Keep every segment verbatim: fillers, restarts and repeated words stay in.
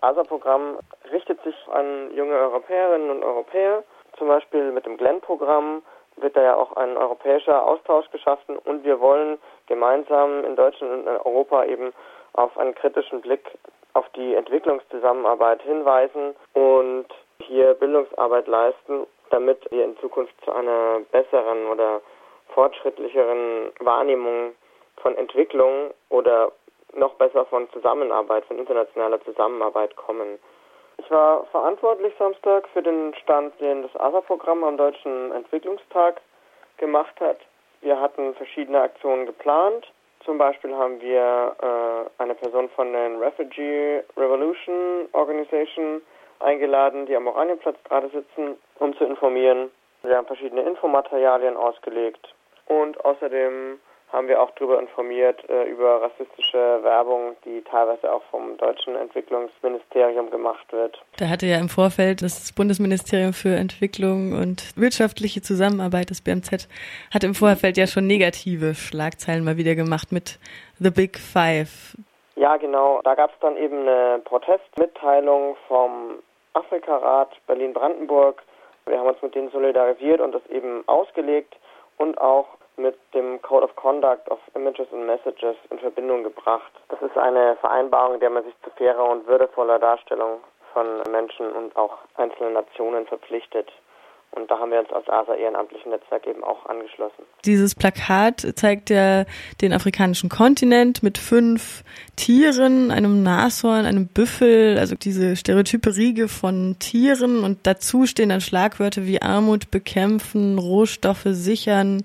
A S A-Programm richtet sich an junge Europäerinnen und Europäer. Zum Beispiel mit dem Glenn-Programm wird da ja auch ein europäischer Austausch geschaffen und wir wollen gemeinsam in Deutschland und in Europa eben auf einen kritischen Blick auf die Entwicklungszusammenarbeit hinweisen und hier Bildungsarbeit leisten, damit wir in Zukunft zu einer besseren oder fortschrittlicheren Wahrnehmung von Entwicklung oder noch besser von Zusammenarbeit, von internationaler Zusammenarbeit kommen. Ich war verantwortlich Samstag für den Stand, den das A S A-Programm am Deutschen Entwicklungstag gemacht hat. Wir hatten verschiedene Aktionen geplant. Zum Beispiel haben wir äh, eine Person von der Refugee Revolution Organization eingeladen, die am Oranienplatz gerade sitzen, um zu informieren. Wir haben verschiedene Infomaterialien ausgelegt und außerdem haben wir auch darüber informiert, äh, über rassistische Werbung, die teilweise auch vom deutschen Entwicklungsministerium gemacht wird. Da hatte ja im Vorfeld das Bundesministerium für Entwicklung und wirtschaftliche Zusammenarbeit, das B M Z, hatte im Vorfeld ja schon negative Schlagzeilen mal wieder gemacht mit The Big Five. Ja, genau. Da gab es dann eben eine Protestmitteilung vom Afrikarat Berlin-Brandenburg. Wir haben uns mit denen solidarisiert und das eben ausgelegt und auch mit dem Code of Conduct of Images and Messages in Verbindung gebracht. Das ist eine Vereinbarung, in der man sich zu fairer und würdevoller Darstellung von Menschen und auch einzelnen Nationen verpflichtet. Und da haben wir uns als A S A ehrenamtlichen Netzwerk eben auch angeschlossen. Dieses Plakat zeigt ja den afrikanischen Kontinent mit fünf Tieren, einem Nashorn, einem Büffel, also diese stereotype Riege von Tieren. Und dazu stehen dann Schlagwörter wie Armut bekämpfen, Rohstoffe sichern.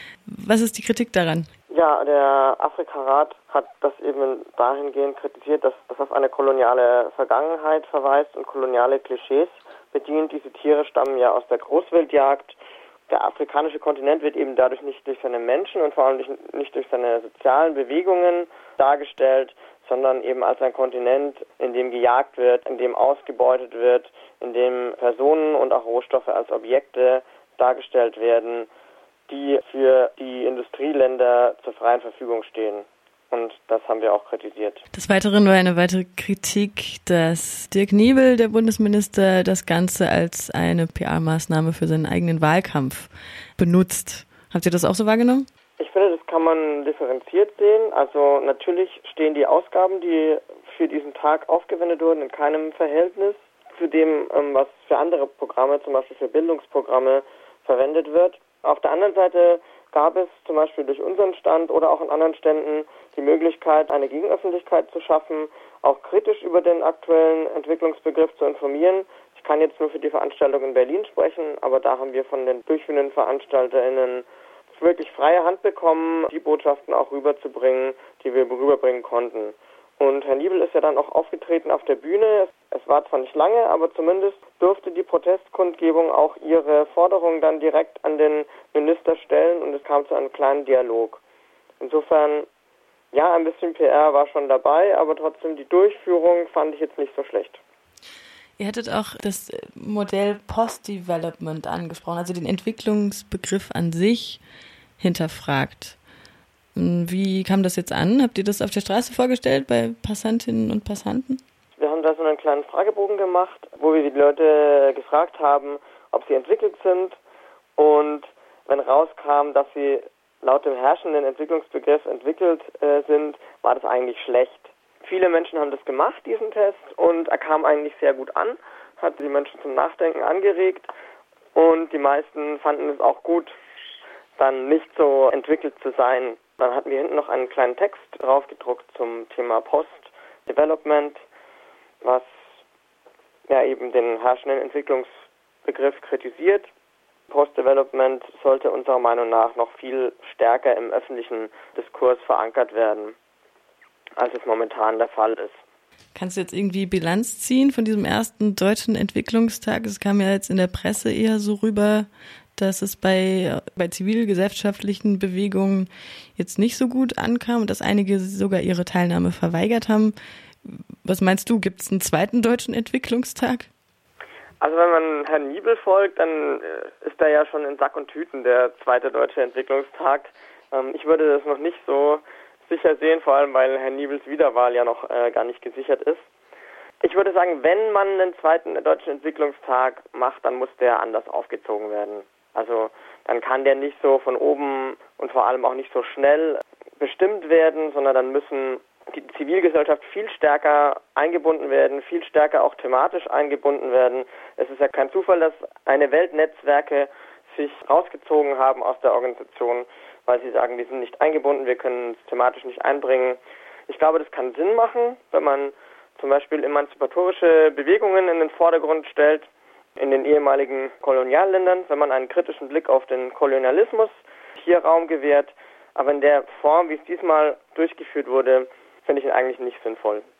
Was ist die Kritik daran? Ja, der Afrikarat hat das eben dahingehend kritisiert, dass das auf eine koloniale Vergangenheit verweist und koloniale Klischees bedient. Diese Tiere stammen ja aus der Großwildjagd. Der afrikanische Kontinent wird eben dadurch nicht durch seine Menschen und vor allem nicht durch seine sozialen Bewegungen dargestellt, sondern eben als ein Kontinent, in dem gejagt wird, in dem ausgebeutet wird, in dem Personen und auch Rohstoffe als Objekte dargestellt werden, die für die Industrieländer zur freien Verfügung stehen. Und das haben wir auch kritisiert. Des Weiteren war eine weitere Kritik, dass Dirk Niebel, der Bundesminister, das Ganze als eine P R-Maßnahme für seinen eigenen Wahlkampf benutzt. Habt ihr das auch so wahrgenommen? Ich finde, das kann man differenziert sehen. Also natürlich stehen die Ausgaben, die für diesen Tag aufgewendet wurden, in keinem Verhältnis zu dem, was für andere Programme, zum Beispiel für Bildungsprogramme, verwendet wird. Auf der anderen Seite gab es zum Beispiel durch unseren Stand oder auch in anderen Ständen die Möglichkeit, eine Gegenöffentlichkeit zu schaffen, auch kritisch über den aktuellen Entwicklungsbegriff zu informieren. Ich kann jetzt nur für die Veranstaltung in Berlin sprechen, aber da haben wir von den durchführenden VeranstalterInnen wirklich freie Hand bekommen, die Botschaften auch rüberzubringen, die wir rüberbringen konnten. Und Herr Niebel ist ja dann auch aufgetreten auf der Bühne. Es war zwar nicht lange, aber zumindest durfte die Protestkundgebung auch ihre Forderungen dann direkt an den Minister stellen und es kam zu einem kleinen Dialog. Insofern, ja, ein bisschen P R war schon dabei, aber trotzdem die Durchführung fand ich jetzt nicht so schlecht. Ihr hattet auch das Modell Post-Development angesprochen, also den Entwicklungsbegriff an sich hinterfragt. Wie kam das jetzt an? Habt ihr das auf der Straße vorgestellt bei Passantinnen und Passanten? Wir haben da so einen kleinen Fragebogen gemacht, wo wir die Leute gefragt haben, ob sie entwickelt sind. Und wenn rauskam, dass sie laut dem herrschenden Entwicklungsbegriff entwickelt äh, sind, war das eigentlich schlecht. Viele Menschen haben das gemacht, diesen Test, und er kam eigentlich sehr gut an, hat die Menschen zum Nachdenken angeregt und die meisten fanden es auch gut, dann nicht so entwickelt zu sein. Dann hatten wir hinten noch einen kleinen Text draufgedruckt zum Thema Post-Development, was ja eben den herrschenden Entwicklungsbegriff kritisiert. Post-Development sollte unserer Meinung nach noch viel stärker im öffentlichen Diskurs verankert werden, als es momentan der Fall ist. Kannst du jetzt irgendwie Bilanz ziehen von diesem ersten deutschen Entwicklungstag? Es kam ja jetzt in der Presse eher so rüber, dass es bei, bei zivilgesellschaftlichen Bewegungen jetzt nicht so gut ankam und dass einige sogar ihre Teilnahme verweigert haben. Was meinst du, gibt es einen zweiten deutschen Entwicklungstag? Also wenn man Herrn Niebel folgt, dann ist da ja schon in Sack und Tüten der zweite deutsche Entwicklungstag. Ich würde das noch nicht so sicher sehen, vor allem weil Herrn Niebels Wiederwahl ja noch gar nicht gesichert ist. Ich würde sagen, wenn man einen zweiten deutschen Entwicklungstag macht, dann muss der anders aufgezogen werden. Also dann kann der nicht so von oben und vor allem auch nicht so schnell bestimmt werden, sondern dann müssen die Zivilgesellschaft viel stärker eingebunden werden, viel stärker auch thematisch eingebunden werden. Es ist ja kein Zufall, dass eine Weltnetzwerke sich rausgezogen haben aus der Organisation, weil sie sagen, wir sind nicht eingebunden, wir können uns thematisch nicht einbringen. Ich glaube, das kann Sinn machen, wenn man zum Beispiel emanzipatorische Bewegungen in den Vordergrund stellt, in den ehemaligen Kolonialländern, wenn man einen kritischen Blick auf den Kolonialismus hier Raum gewährt. Aber in der Form, wie es diesmal durchgeführt wurde, finde ich ihn eigentlich nicht sinnvoll.